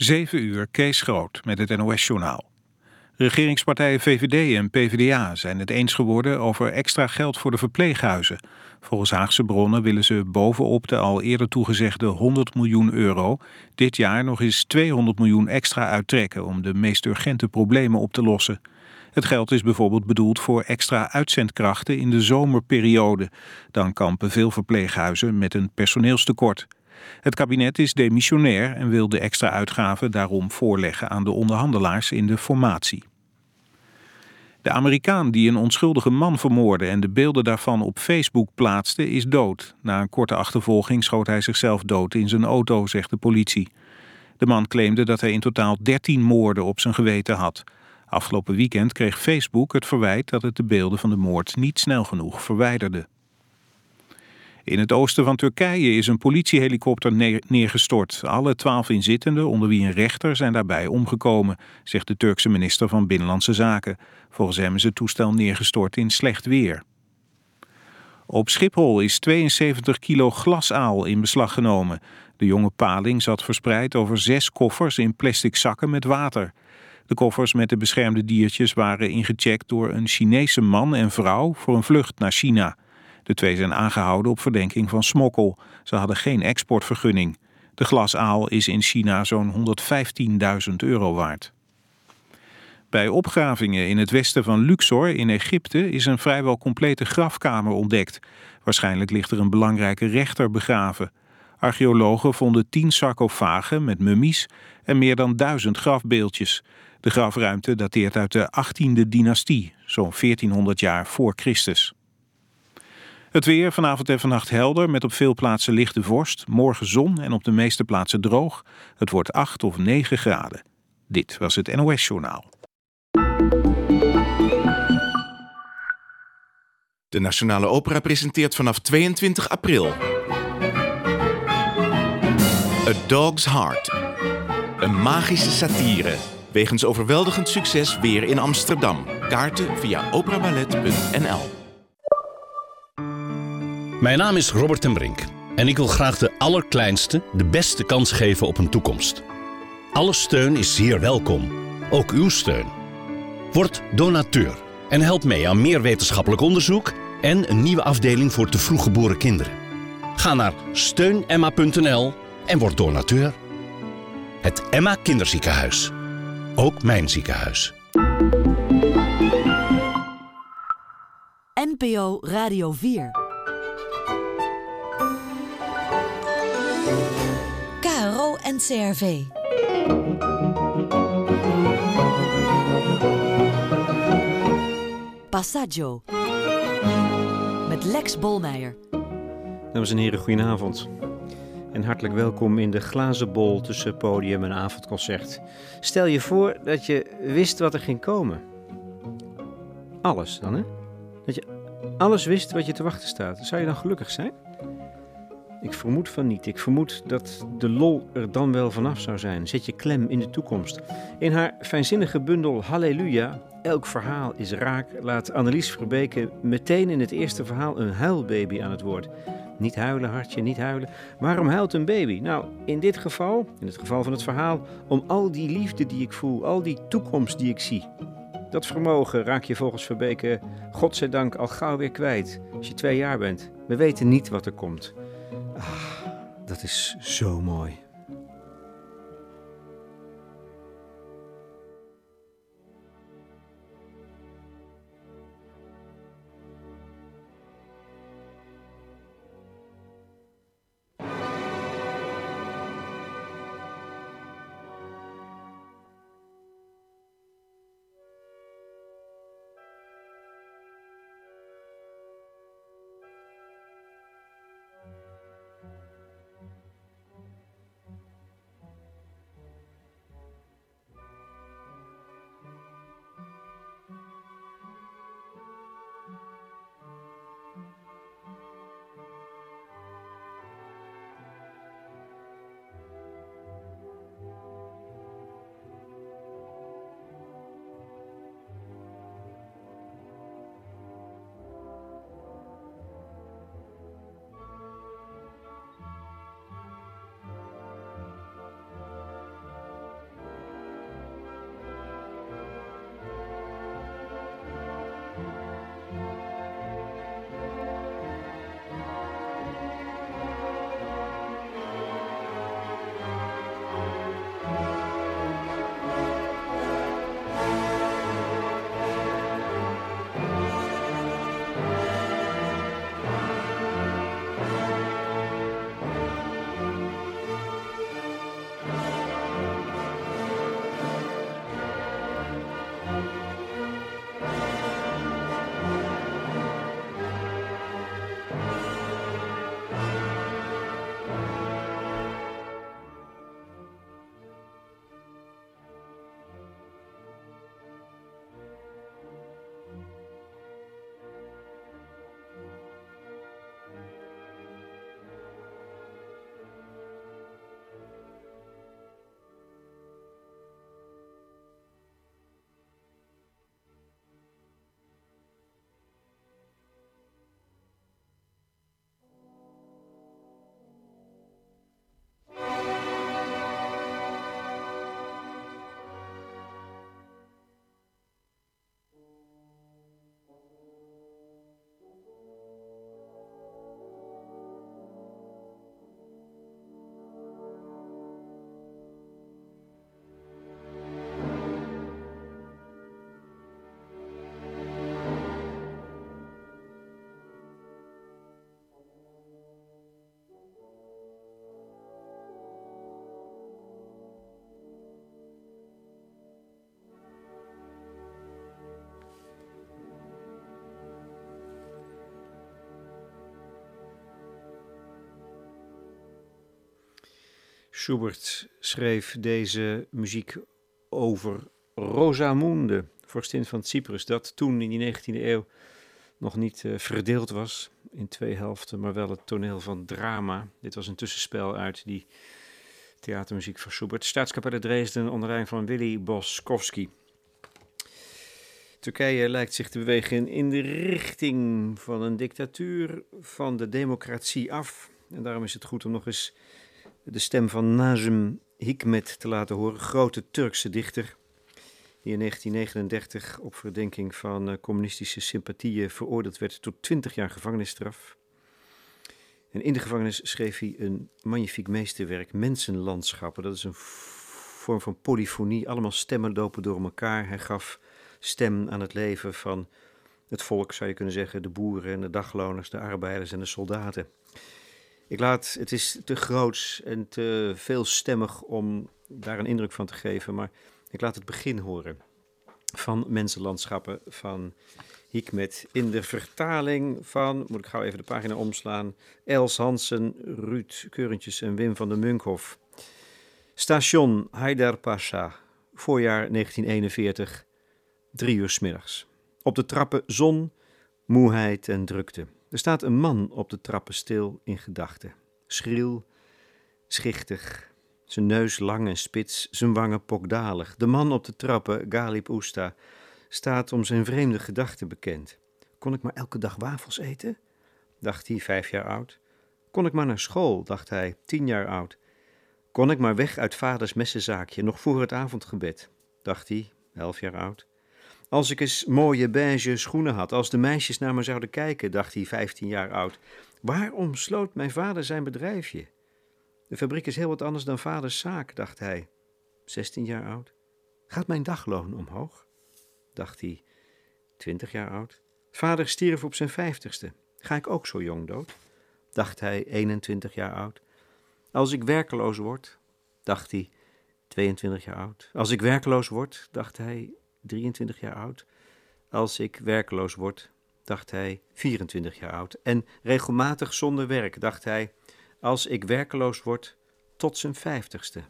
7 uur, Kees Groot met het NOS-journaal. Regeringspartijen VVD en PvdA zijn het eens geworden over extra geld voor de verpleeghuizen. Volgens Haagse bronnen willen ze bovenop de al eerder toegezegde 100 miljoen euro... dit jaar nog eens 200 miljoen extra uittrekken om de meest urgente problemen op te lossen. Het geld is bijvoorbeeld bedoeld voor extra uitzendkrachten in de zomerperiode. Dan kampen veel verpleeghuizen met een personeelstekort. Het kabinet is demissionair en wil de extra uitgaven daarom voorleggen aan de onderhandelaars in de formatie. De Amerikaan die een onschuldige man vermoordde en de beelden daarvan op Facebook plaatste is dood. Na een korte achtervolging schoot hij zichzelf dood in zijn auto, zegt de politie. De man claimde dat hij in totaal 13 moorden op zijn geweten had. Afgelopen weekend kreeg Facebook het verwijt dat het de beelden van de moord niet snel genoeg verwijderde. In het oosten van Turkije is een politiehelikopter neergestort. Alle 12 inzittenden, onder wie een rechter, zijn daarbij omgekomen, zegt de Turkse minister van Binnenlandse Zaken. Volgens hem is het toestel neergestort in slecht weer. Op Schiphol is 72 kilo glasaal in beslag genomen. De jonge paling zat verspreid over 6 koffers in plastic zakken met water. De koffers met de beschermde diertjes waren ingecheckt door een Chinese man en vrouw voor een vlucht naar China. De twee zijn aangehouden op verdenking van smokkel. Ze hadden geen exportvergunning. De glasaal is in China zo'n 115.000 euro waard. Bij opgravingen in het westen van Luxor in Egypte is een vrijwel complete grafkamer ontdekt. Waarschijnlijk ligt er een belangrijke rechter begraven. Archeologen vonden 10 sarcofagen met mummies en meer dan 1000 grafbeeldjes. De grafruimte dateert uit de 18e dynastie, zo'n 1400 jaar voor Christus. Het weer vanavond en vannacht helder met op veel plaatsen lichte vorst. Morgen zon en op de meeste plaatsen droog. Het wordt 8 of 9 graden. Dit was het NOS-journaal. De Nationale Opera presenteert vanaf 22 april A Dog's Heart. Een magische satire. Wegens overweldigend succes weer in Amsterdam. Kaarten via operaballet.nl. Mijn naam is Robert ten Brink en ik wil graag de allerkleinste de beste kans geven op een toekomst. Alle steun is zeer welkom, ook uw steun. Word donateur en help mee aan meer wetenschappelijk onderzoek en een nieuwe afdeling voor te vroeg geboren kinderen. Ga naar steunemma.nl en word donateur. Het Emma Kinderziekenhuis. Ook mijn ziekenhuis. NPO Radio 4. KRO NCRV. Passaggio. Met Lex Bolmeijer. Dames en heren, goedenavond. En hartelijk welkom in de glazen bol tussen podium en avondconcert. Stel je voor dat je wist wat er ging komen. Alles dan, hè? Dat je alles wist wat je te wachten staat. Zou je dan gelukkig zijn? Ik vermoed van niet. Ik vermoed dat de lol er dan wel vanaf zou zijn. Zet je klem in de toekomst. In haar fijnzinnige bundel Halleluja, elk verhaal is raak, laat Annelies Verbeke meteen in het eerste verhaal een huilbaby aan het woord. Niet huilen, hartje, niet huilen. Waarom huilt een baby? Nou, in dit geval, in het geval van het verhaal, om al die liefde die ik voel, al die toekomst die ik zie. Dat vermogen raak je volgens Verbeke, godzijdank, al gauw weer kwijt. Als je 2 jaar bent. We weten niet wat er komt. Ah, dat is zo mooi. Schubert schreef deze muziek over Rosamunde, vorstin van Cyprus, dat toen in die 19e eeuw nog niet verdeeld was in 2 helften, maar wel het toneel van drama. Dit was een tussenspel uit die theatermuziek van Schubert. Staatskapelle Dresden onder leiding van Willy Boskowski. Turkije lijkt zich te bewegen in de richting van een dictatuur, van de democratie af. En daarom is het goed om nog eens de stem van Nazım Hikmet te laten horen, grote Turkse dichter, die in 1939 op verdenking van communistische sympathieën veroordeeld werd tot 20 jaar gevangenisstraf. En in de gevangenis schreef hij een magnifiek meesterwerk, Mensenlandschappen. Dat is een vorm van polyfonie, allemaal stemmen lopen door elkaar. Hij gaf stem aan het leven van het volk, zou je kunnen zeggen, de boeren en de dagloners, de arbeiders en de soldaten. Het is te groots en te veelstemmig om daar een indruk van te geven, maar ik laat het begin horen van Mensenlandschappen van Hikmet in de vertaling van, moet ik gauw even de pagina omslaan, Els Hansen, Ruud Keurentjes en Wim van der Munkhoff. Station Haydarpaşa, voorjaar 1941, 3 uur 's middags. Op de trappen zon, moeheid en drukte. Er staat een man op de trappen stil in gedachten. Schriel, schichtig, zijn neus lang en spits, zijn wangen pokdalig. De man op de trappen, Galip Usta, staat om zijn vreemde gedachten bekend. Kon ik maar elke dag wafels eten? Dacht hij, 5 jaar oud. Kon ik maar naar school, dacht hij, 10 jaar oud. Kon ik maar weg uit vaders messenzaakje, nog voor het avondgebed, dacht hij, 11 jaar oud. Als ik eens mooie beige schoenen had, als de meisjes naar me zouden kijken, dacht hij, 15 jaar oud. Waarom sloot mijn vader zijn bedrijfje? De fabriek is heel wat anders dan vaders zaak, dacht hij, 16 jaar oud. Gaat mijn dagloon omhoog? Dacht hij, 20 jaar oud. Vader stierf op zijn 50ste. Ga ik ook zo jong dood? Dacht hij, 21 jaar oud. Als ik werkeloos word, dacht hij, 22 jaar oud. Als ik werkeloos word, dacht hij, 23 jaar oud. Als ik werkeloos word, dacht hij, 24 jaar oud. En regelmatig zonder werk, dacht hij, als ik werkeloos word, tot zijn 50ste.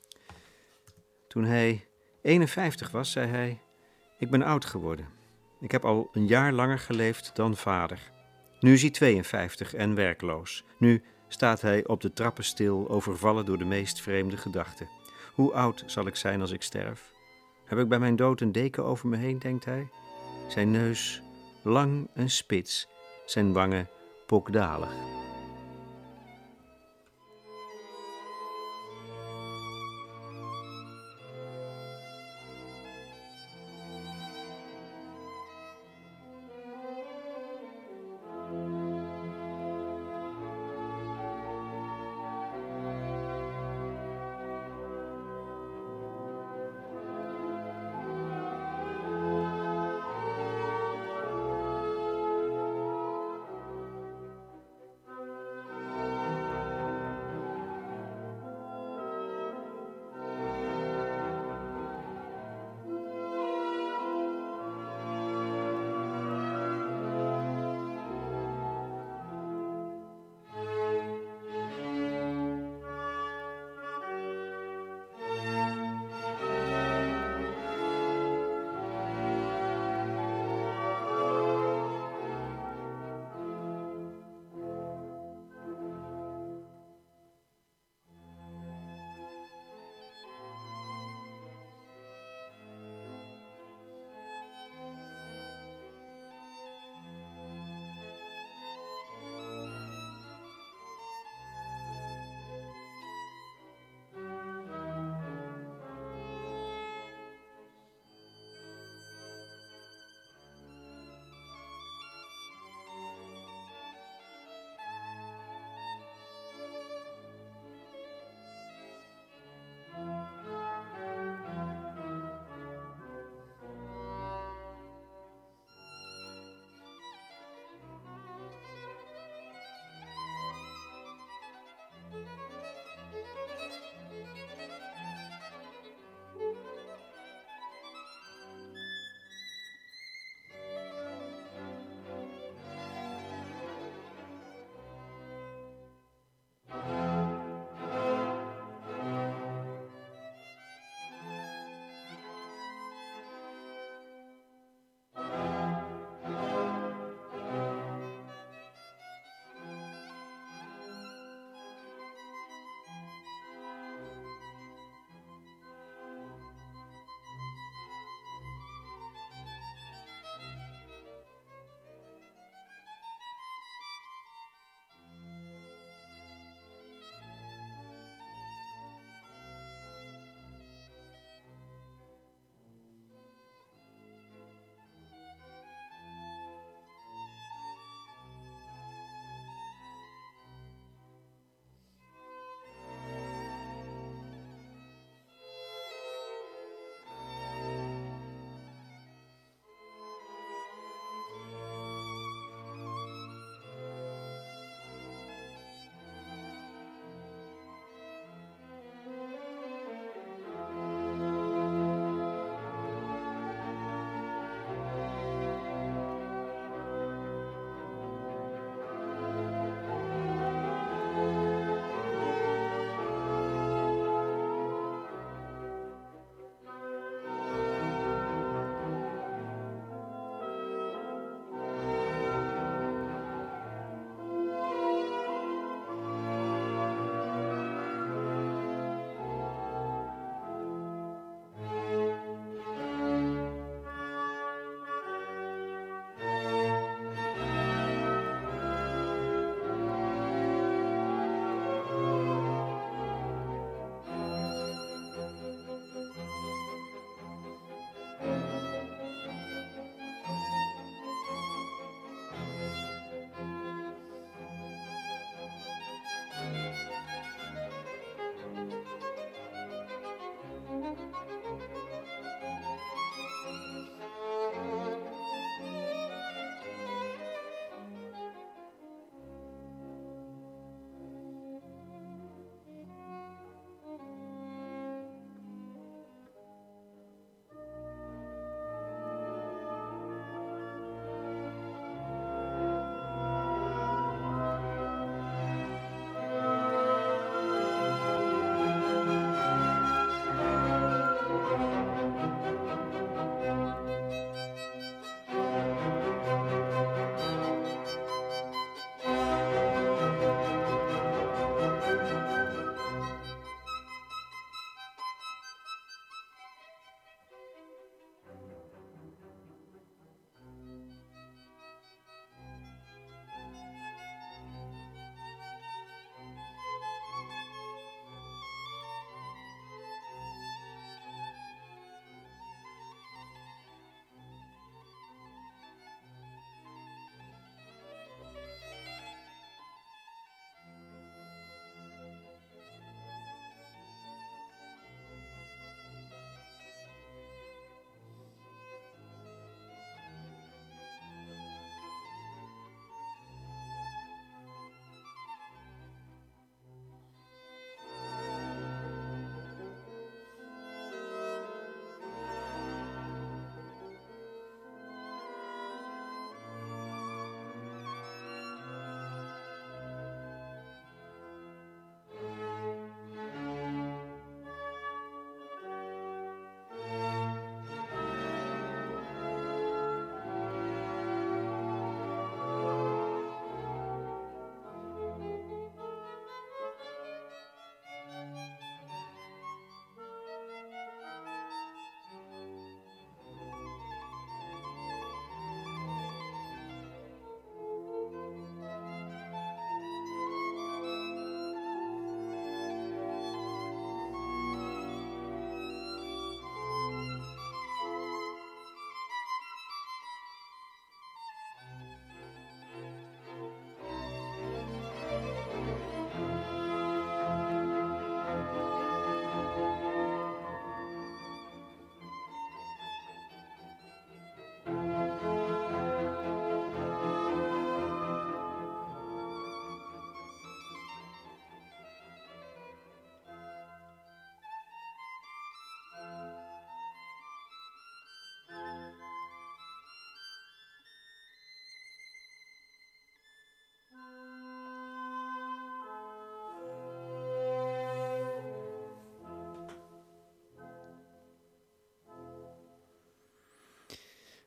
Toen hij 51 was, zei hij, ik ben oud geworden. Ik heb al een jaar langer geleefd dan vader. Nu is hij 52 en werkloos. Nu staat hij op de trappen stil, overvallen door de meest vreemde gedachten. Hoe oud zal ik zijn als ik sterf? Heb ik bij mijn dood een deken over me heen, denkt hij? Zijn neus lang en spits, zijn wangen pokdalig.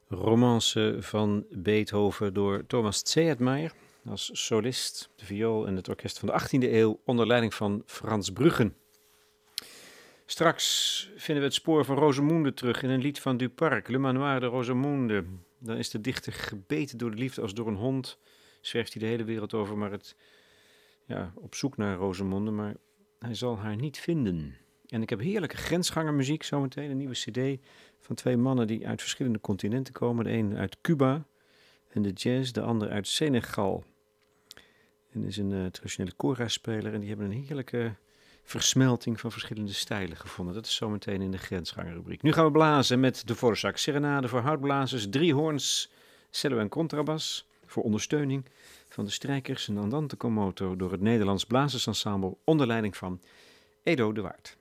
romance van Beethoven door Thomas Tseertmeijer als solist, de viool en het orkest van de 18e eeuw onder leiding van Frans Bruggen. Straks vinden we het spoor van Rosamunde terug in een lied van Duparc, Le Manoir de Rosamunde. Dan is de dichter gebeten door de liefde als door een hond. Zwerft hij de hele wereld over, maar op zoek naar Rosamunde, maar hij zal haar niet vinden. En ik heb heerlijke grensgangermuziek zometeen, een nieuwe cd van 2 mannen die uit verschillende continenten komen. De een uit Cuba en de jazz, de ander uit Senegal. En is een traditionele kora-speler en die hebben een heerlijke versmelting van verschillende stijlen gevonden. Dat is zometeen in de grensgangerrubriek. Nu gaan we blazen met de Dvorak Serenade voor houtblazers, 3 hoorns, cello en contrabas voor ondersteuning van de strijkers en andante con moto door het Nederlands Blazersensemble onder leiding van Edo de Waard.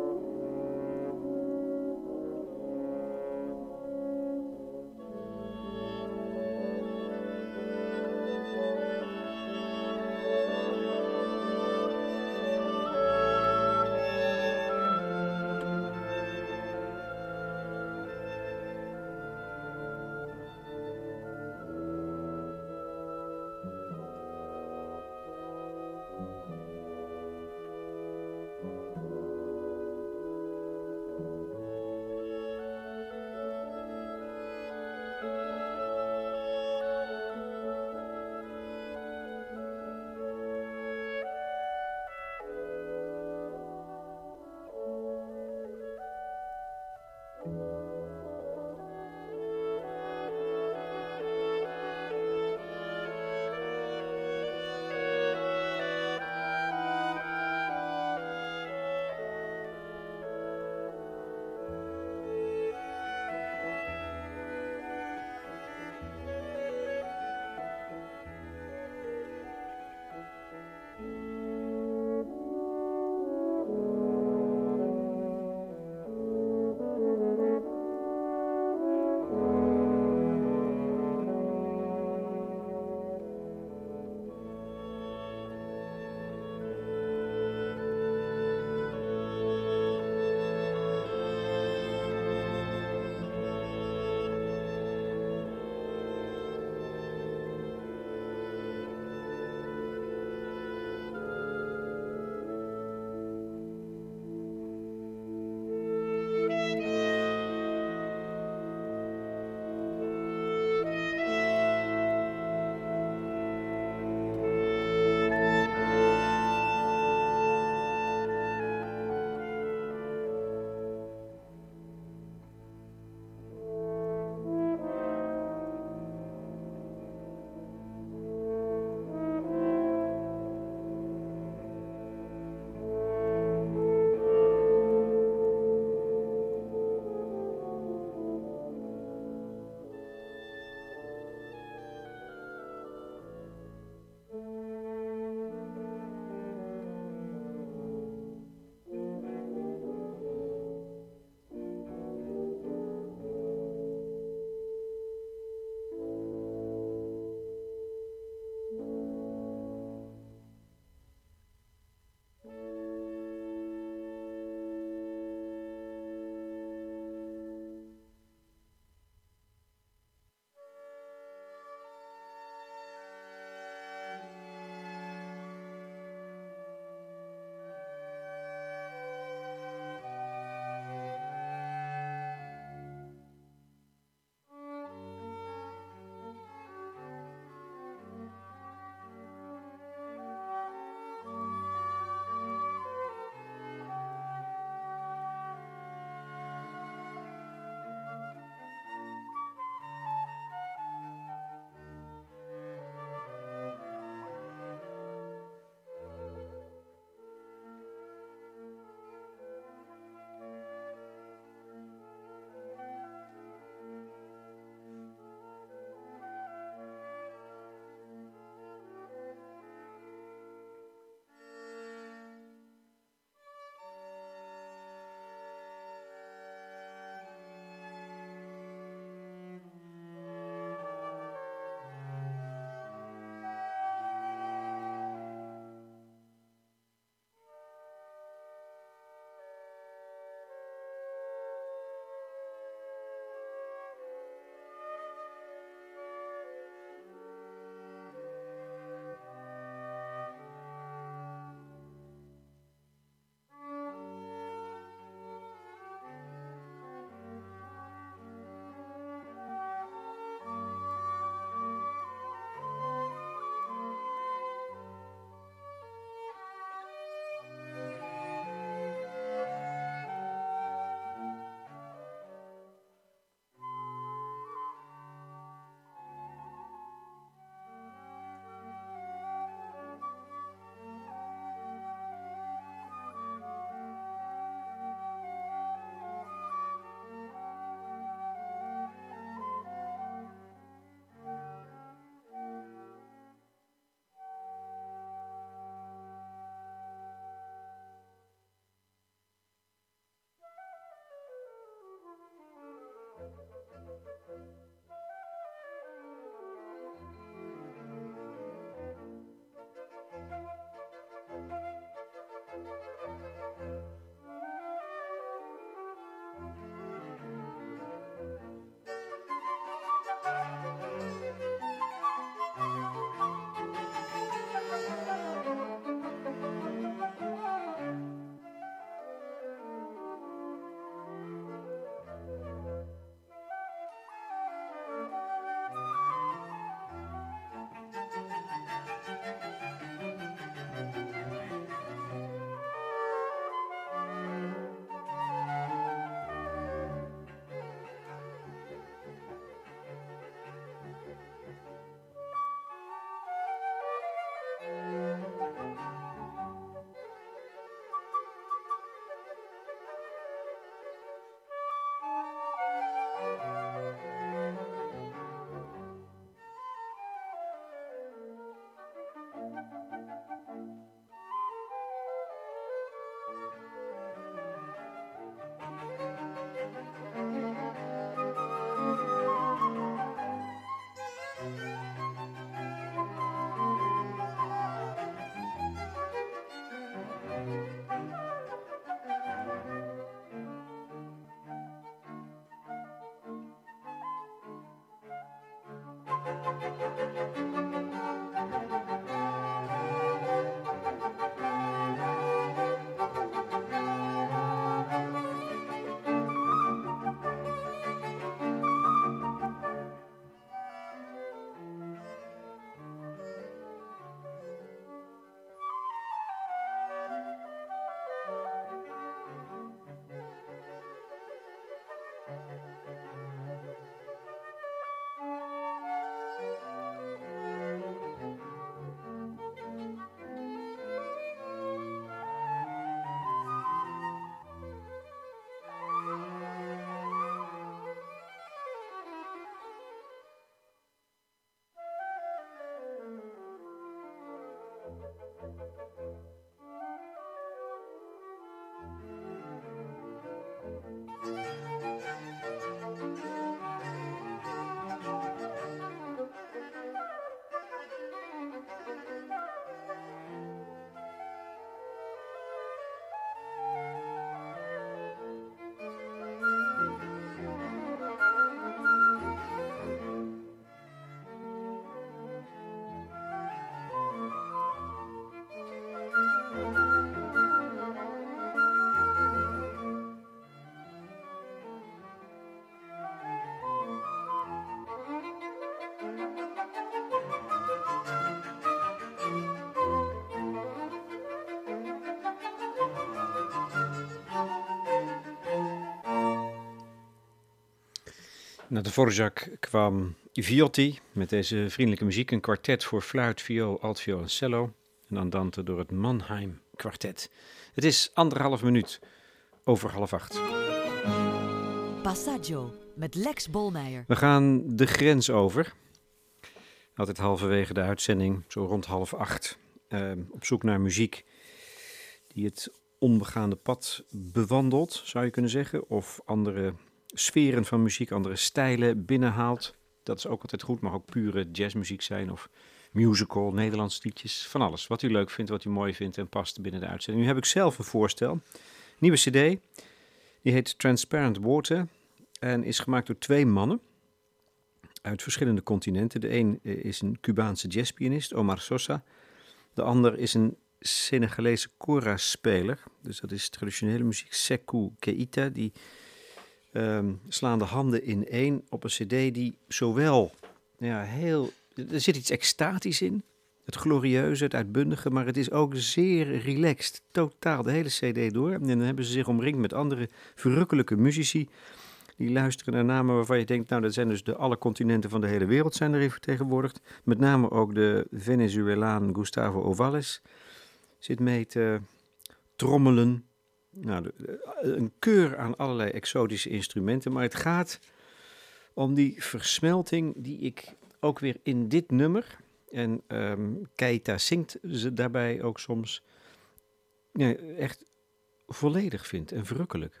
Na de Dvorak kwam Viotti met deze vriendelijke muziek. Een kwartet voor fluit, viool, altviool en cello. En Andante door het Mannheim Kwartet. Het is 1,5 minuut over 7:30. Passaggio met Lex Bolmeijer. We gaan de grens over. Altijd halverwege de uitzending, zo rond 7:30. Op zoek naar muziek die het onbegaande pad bewandelt, zou je kunnen zeggen. Of andere sferen van muziek, andere stijlen binnenhaalt. Dat is ook altijd goed, mag ook pure jazzmuziek zijn of musical, Nederlands liedjes, van alles. Wat u leuk vindt, wat u mooi vindt en past binnen de uitzending. Nu heb ik zelf een voorstel. Nieuwe cd, die heet Transparent Water en is gemaakt door 2 mannen uit verschillende continenten. De een is een Cubaanse jazzpianist, Omar Sosa. De ander is een Senegalese kora-speler. Dus dat is traditionele muziek, Sékou Keita. Die slaan de handen ineen op een cd die zowel er zit iets extatisch in. Het glorieuze, het uitbundige, maar het is ook zeer relaxed. Totaal de hele cd door. En dan hebben ze zich omringd met andere verrukkelijke muzici. Die luisteren naar namen waarvan je denkt, nou dat zijn dus alle continenten van de hele wereld zijn erin vertegenwoordigd. Met name ook de Venezuelaan Gustavo Ovales zit mee te trommelen. Nou, een keur aan allerlei exotische instrumenten, maar het gaat om die versmelting die ik ook weer in dit nummer, en Keita zingt ze daarbij ook soms, echt volledig vind en verrukkelijk.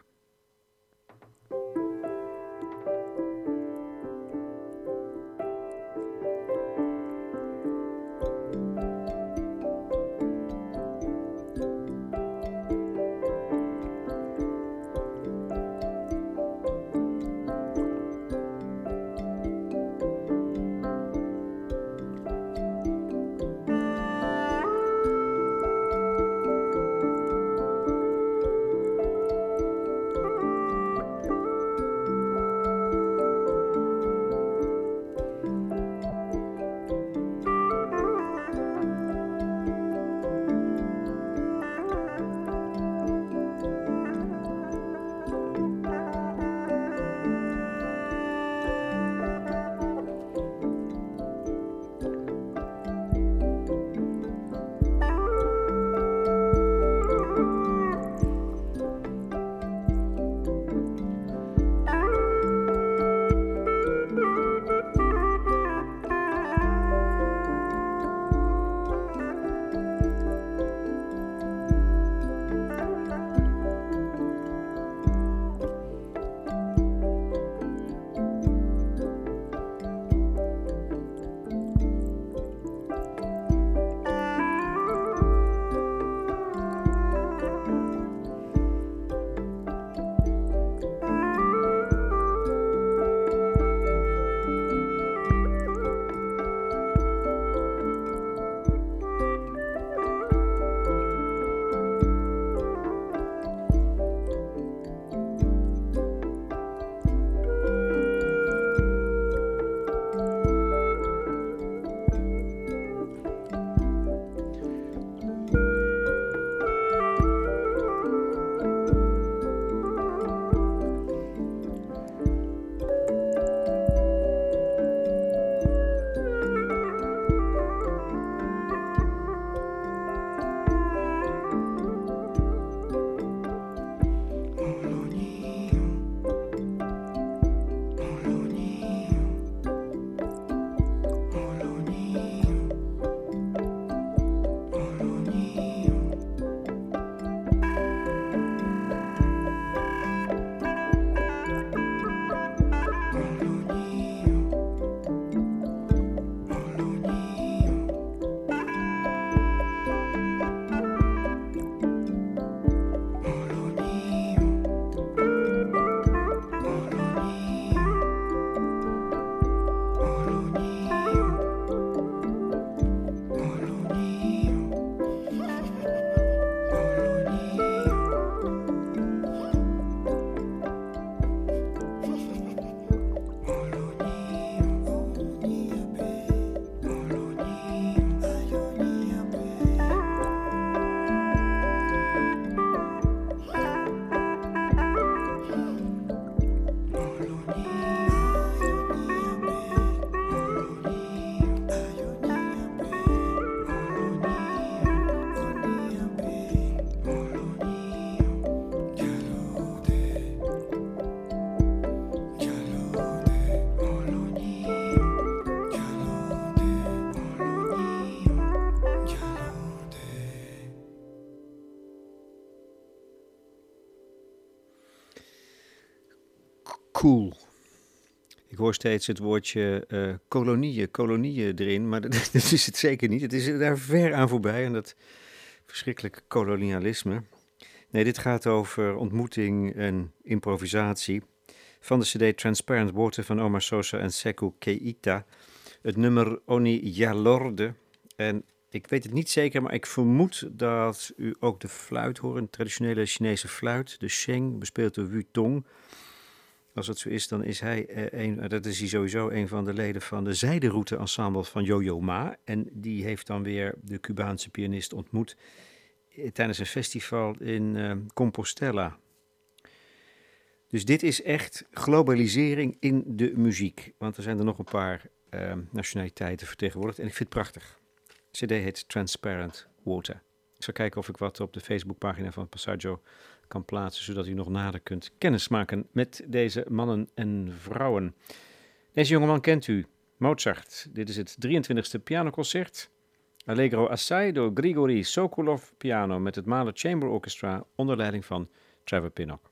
Cool. Ik hoor steeds het woordje kolonieën erin, maar dat is het zeker niet. Het is daar ver aan voorbij en dat verschrikkelijke kolonialisme. Nee, dit gaat over ontmoeting en improvisatie. Van de cd Transparent Water van Omar Sosa en Sekou Keita. Het nummer Oni Yalorde. En ik weet het niet zeker, maar ik vermoed dat u ook de fluit hoort. Een traditionele Chinese fluit, de sheng, bespeeld door Wu Tong. Als dat zo is, dan is hij sowieso een van de leden van de zijderoute ensemble van Yo-Yo Ma. En die heeft dan weer de Cubaanse pianist ontmoet tijdens een festival in Compostela. Dus dit is echt globalisering in de muziek. Want er zijn er nog een paar nationaliteiten vertegenwoordigd. En ik vind het prachtig. De cd heet Transparent Water. Ik zal kijken of ik wat op de Facebookpagina van Passaggio kan plaatsen, zodat u nog nader kunt kennismaken met deze mannen en vrouwen. Deze jongeman kent u, Mozart. Dit is het 23e pianoconcert. Allegro Assai door Grigori Sokolov piano met het Mahler Chamber Orchestra onder leiding van Trevor Pinnock.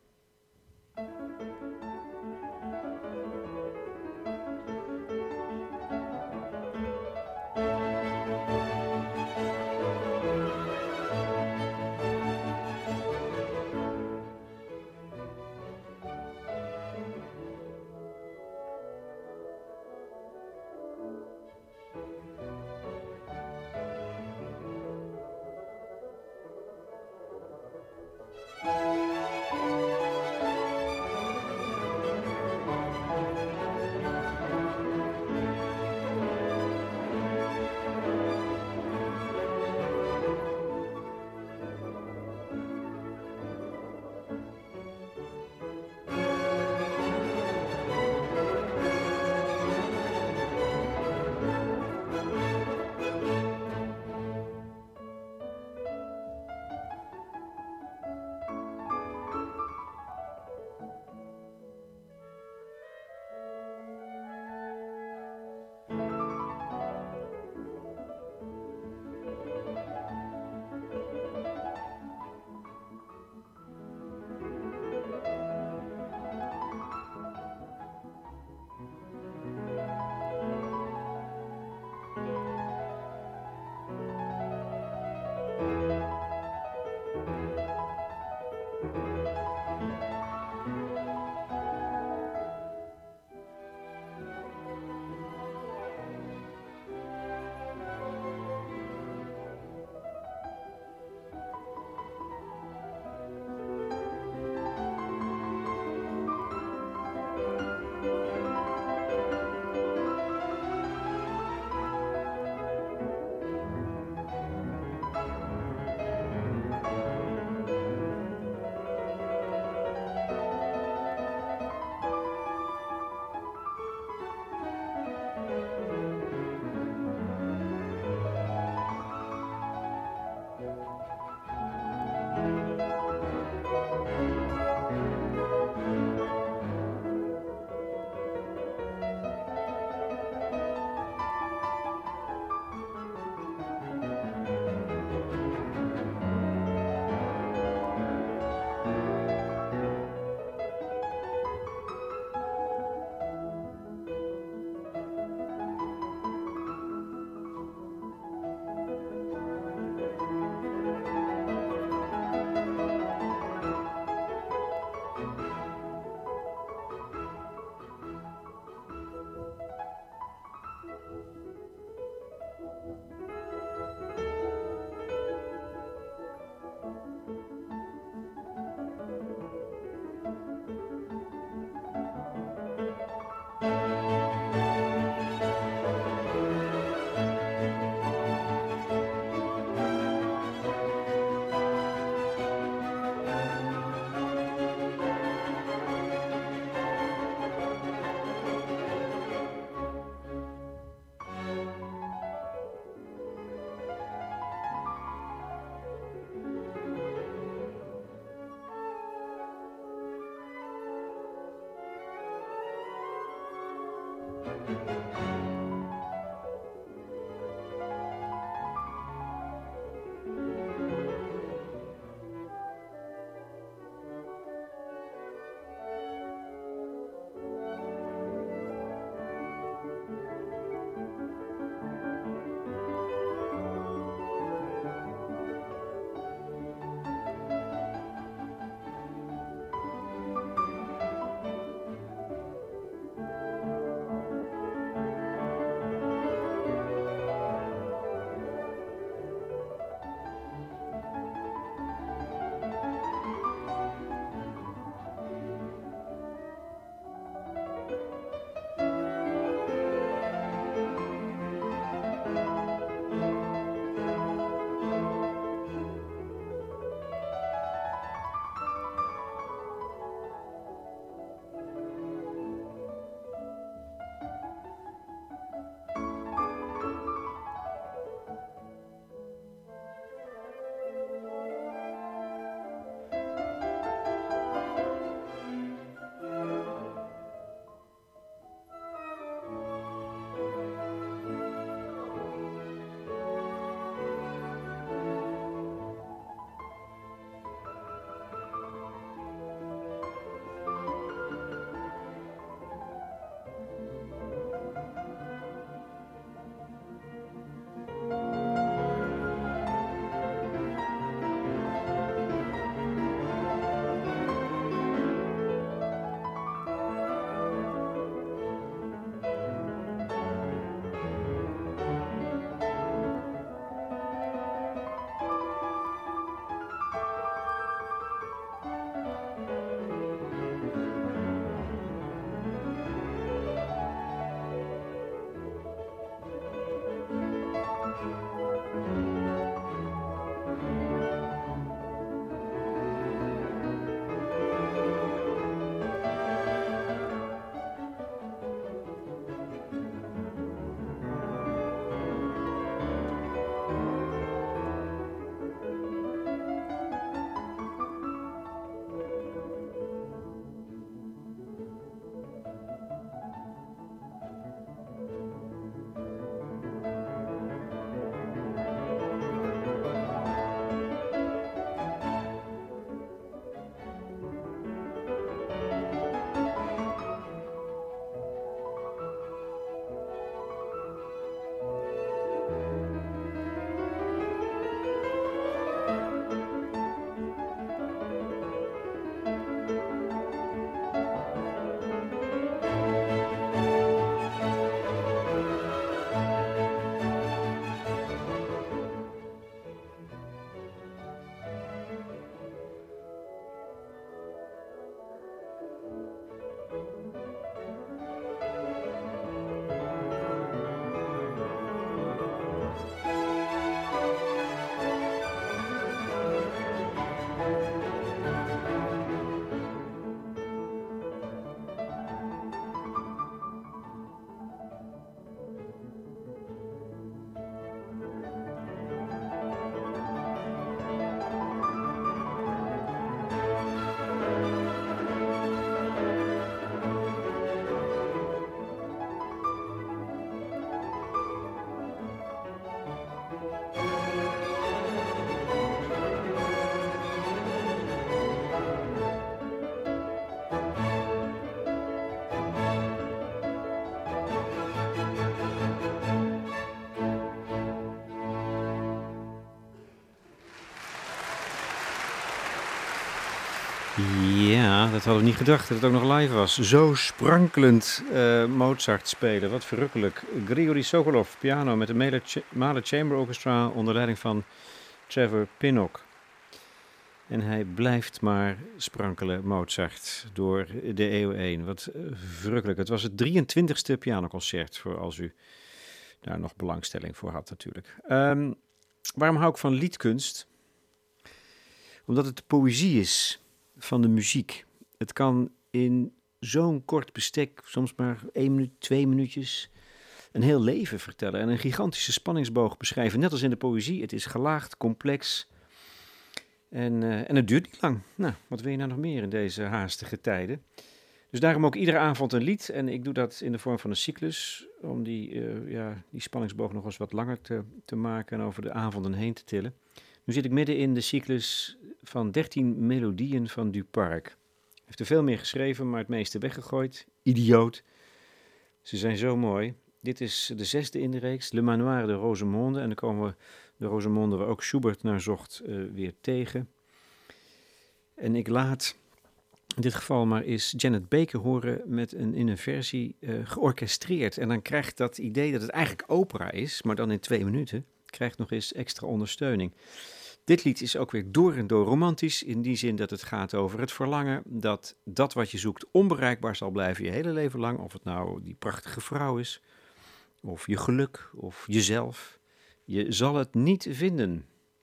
Ja, dat hadden we niet gedacht dat het ook nog live was. Zo sprankelend Mozart spelen, wat verrukkelijk. Grigori Sokolov, piano met de Mahler Chamber Orchestra onder leiding van Trevor Pinnock. En hij blijft maar sprankelen, Mozart, door de eeuw heen. Wat verrukkelijk. Het was het 23e pianoconcert, voor als u daar nog belangstelling voor had natuurlijk. Waarom hou ik van liedkunst? Omdat het de poëzie is van de muziek. Het kan in zo'n kort bestek, soms maar 1 minuut, 2 minuutjes, een heel leven vertellen en een gigantische spanningsboog beschrijven. Net als in de poëzie. Het is gelaagd, complex en het duurt niet lang. Nou, wat wil je nou nog meer in deze haastige tijden? Dus daarom ook iedere avond een lied. En ik doe dat in de vorm van een cyclus, om die spanningsboog nog eens wat langer te maken en over de avonden heen te tillen. Nu zit ik midden in de cyclus van 13 melodieën van Duparc. Hij heeft er veel meer geschreven, maar het meeste weggegooid. Idioot. Ze zijn zo mooi. Dit is de 6e in de reeks, Le Manoir de Rosemonde. En dan komen we de Rosemonde, waar ook Schubert naar zocht, weer tegen. En ik laat in dit geval maar eens Janet Baker horen in een versie georchestreerd. En dan krijgt dat idee dat het eigenlijk opera is, maar dan in 2 minuten, krijgt nog eens extra ondersteuning. Dit lied is ook weer door en door romantisch, in die zin dat het gaat over het verlangen dat wat je zoekt onbereikbaar zal blijven je hele leven lang. Of het nou die prachtige vrouw is, of je geluk, of jezelf. Je zal het niet vinden.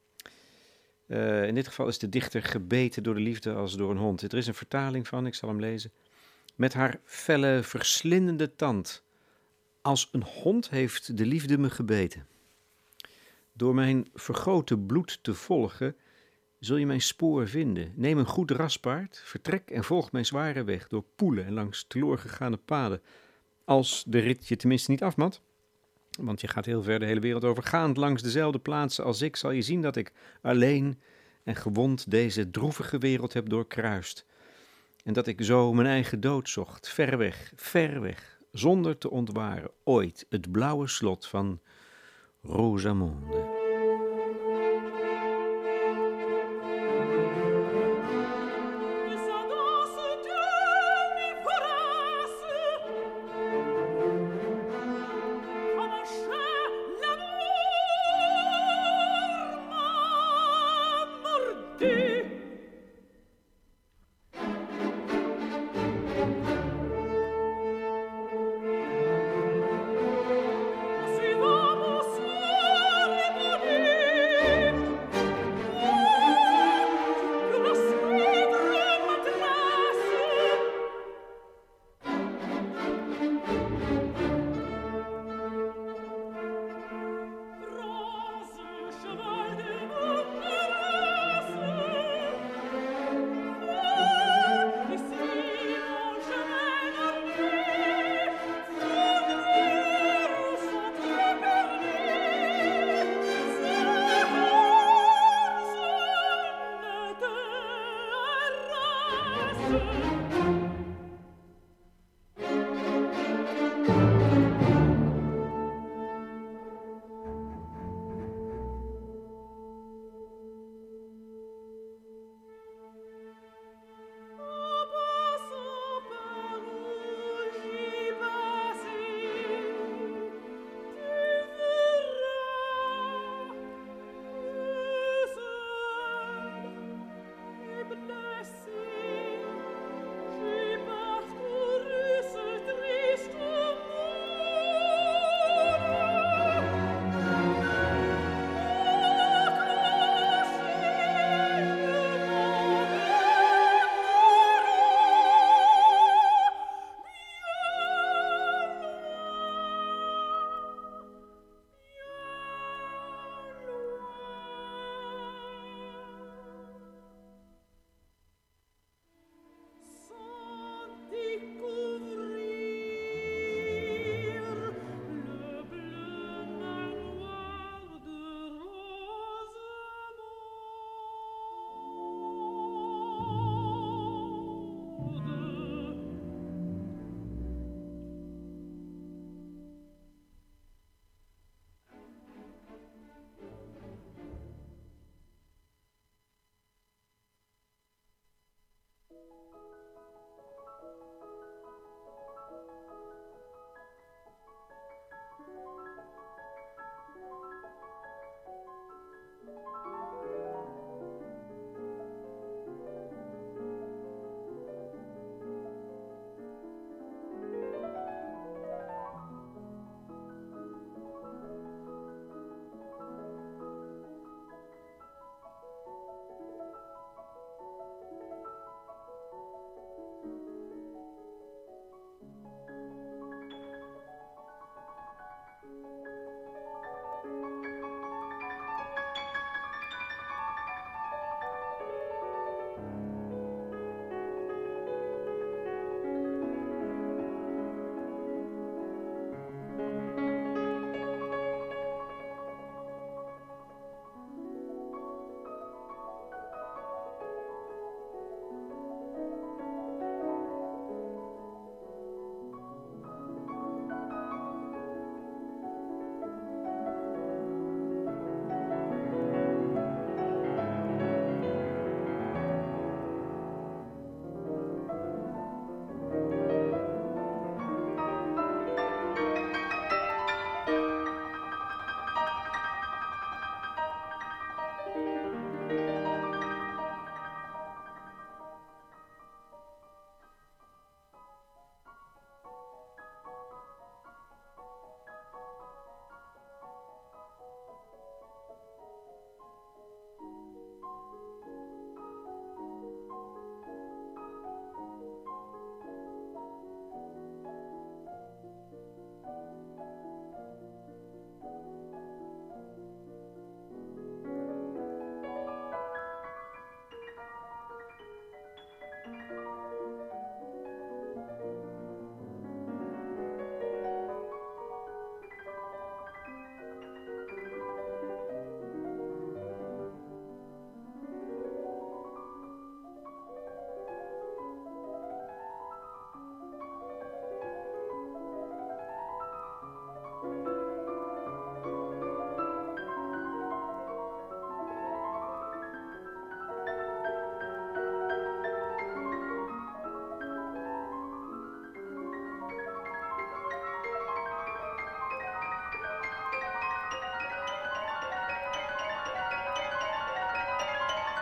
In dit geval is de dichter gebeten door de liefde als door een hond. Er is een vertaling van, ik zal hem lezen. Met haar felle, verslindende tand. Als een hond heeft de liefde me gebeten. Door mijn vergoten bloed te volgen, zul je mijn spoor vinden. Neem een goed raspaard, vertrek en volg mijn zware weg door poelen en langs teloorgegane paden. Als de rit je tenminste niet afmat, want je gaat heel ver de hele wereld over. Gaand langs dezelfde plaatsen als ik, zal je zien dat ik alleen en gewond deze droevige wereld heb doorkruist. En dat ik zo mijn eigen dood zocht, ver weg, zonder te ontwaren ooit het blauwe slot van Rosamonde. Si vamos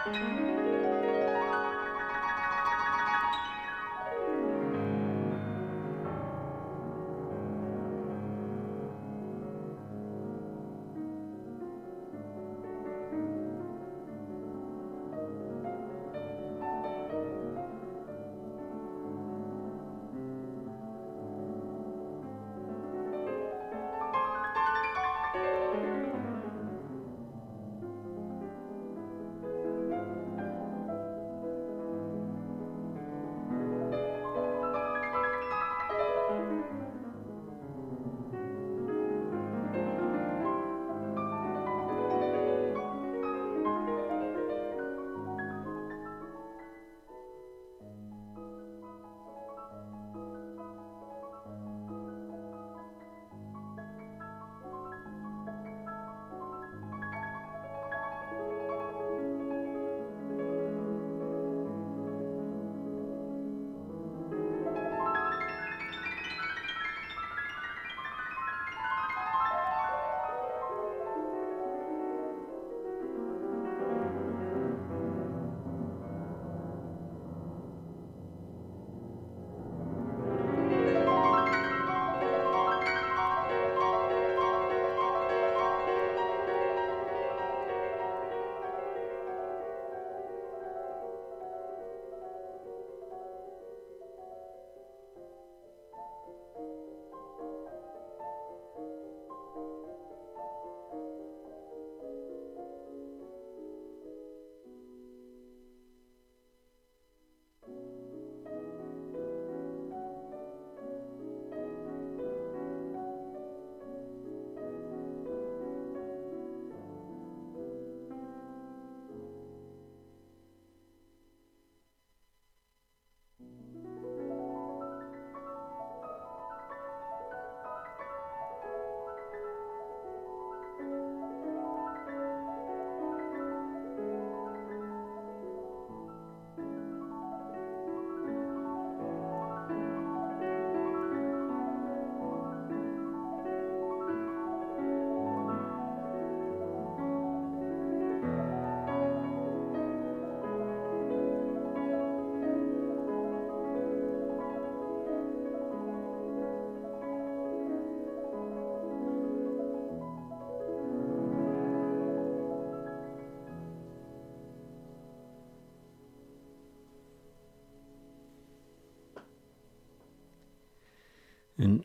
Een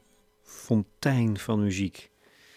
fontein van muziek.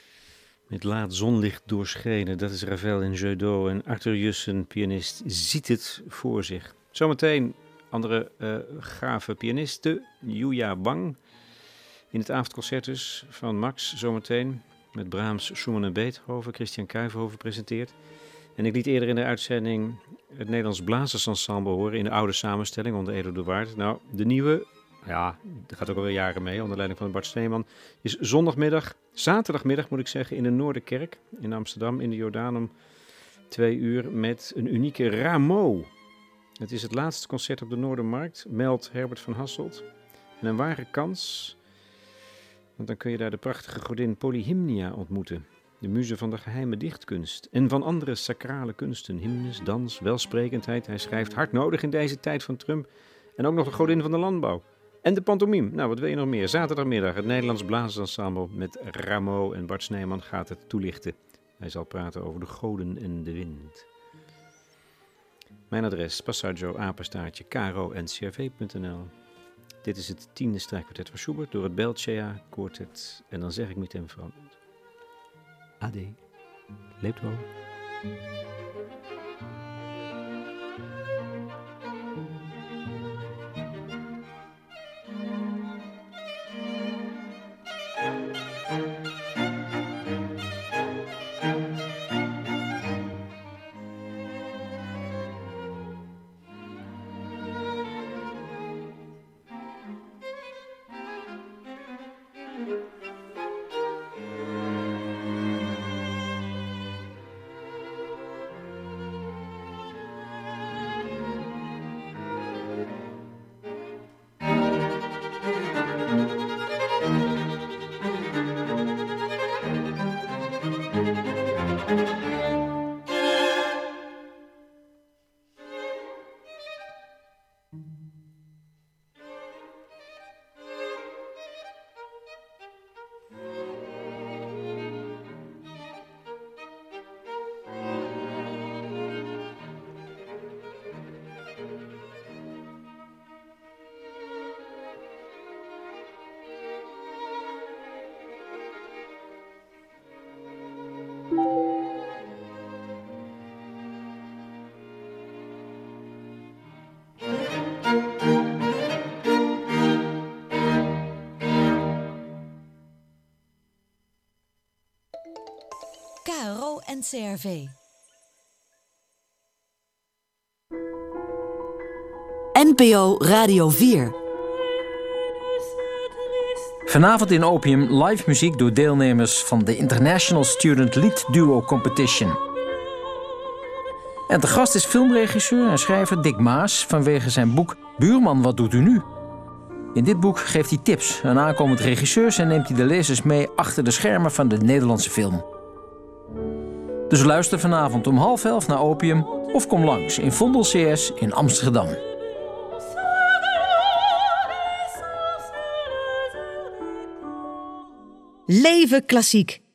Met laat zonlicht doorschenen. Dat is Ravel en Jeudeau. En Arthur Jussen, pianist, ziet het voor zich. Zometeen andere gave pianisten. Yuya Wang. In het avondconcert dus van Max. Zometeen met Brahms, Schumann en Beethoven. Christian Kuyvenhoven presenteert. En ik liet eerder in de uitzending het Nederlands Blazersensemble horen. In de oude samenstelling onder Edo de Waard. Nou, de nieuwe... Ja, dat gaat ook alweer jaren mee, onder leiding van Bart Sneeman. Is zaterdagmiddag moet ik zeggen, in de Noorderkerk in Amsterdam, in de Jordaan om 2 uur met een unieke Rameau. Het is het laatste concert op de Noordermarkt, meldt Herbert van Hasselt. En een ware kans, want dan kun je daar de prachtige godin Polyhymnia ontmoeten. De muze van de geheime dichtkunst en van andere sacrale kunsten, hymnes, dans, welsprekendheid. Hij schrijft hard nodig in deze tijd van Trump. En ook nog de godin van de landbouw. En de pantomime. Nou, wat wil je nog meer? Zaterdagmiddag het Nederlands Blazersensemble met Rameau en Bart Sneeman gaat het toelichten. Hij zal praten over de goden en de wind. Mijn adres, passaggio@caro-ncrv.nl. Dit is het 10e strijkkwartet van Schubert door het Belchea Quartet. En dan zeg ik met hem van... Ade. Leeft wel. KRO NCRV. NPO Radio 4. Vanavond in Opium live muziek door deelnemers van de International Student Lead Duo Competition. En de gast is filmregisseur en schrijver Dick Maas vanwege zijn boek Buurman, wat doet u nu? In dit boek geeft hij tips aan aankomend regisseurs en neemt hij de lezers mee achter de schermen van de Nederlandse film. Dus luister vanavond om 22:30 naar Opium of kom langs in Vondel CS in Amsterdam. Leven klassiek.